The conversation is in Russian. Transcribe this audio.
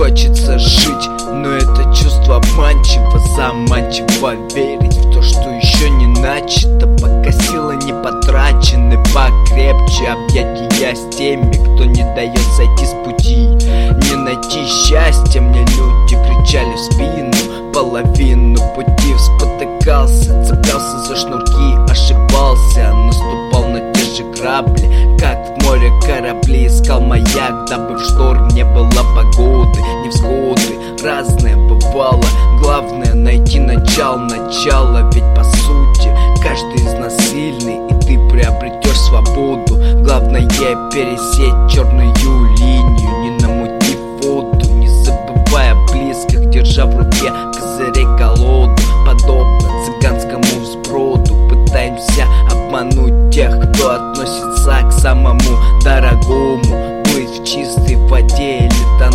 хочется жить, но это чувство обманчиво, заманчиво верить в то, что еще не начато, пока силы не потрачены. Покрепче объятия с теми, кто не дает сойти с пути. Не найти счастья, мне люди кричали в спину. Половину пути спотыкался, цеплялся за шнурки, ошибался, наступал на те же грабли, как в море корабли. Искал маяк, дабы в шторм не было погоды. Невзгоды разные бывало, главное найти начало. Ведь по сути каждый из нас сильный, и ты приобретешь свободу. Главное пересечь черную линию, не намутив воду, не забывая близких, держа в руке козырей колоду. Подобно цыганскому сброду пытаемся обмануть тех, кто относится к самому дорогому. Плыть в чистой воде или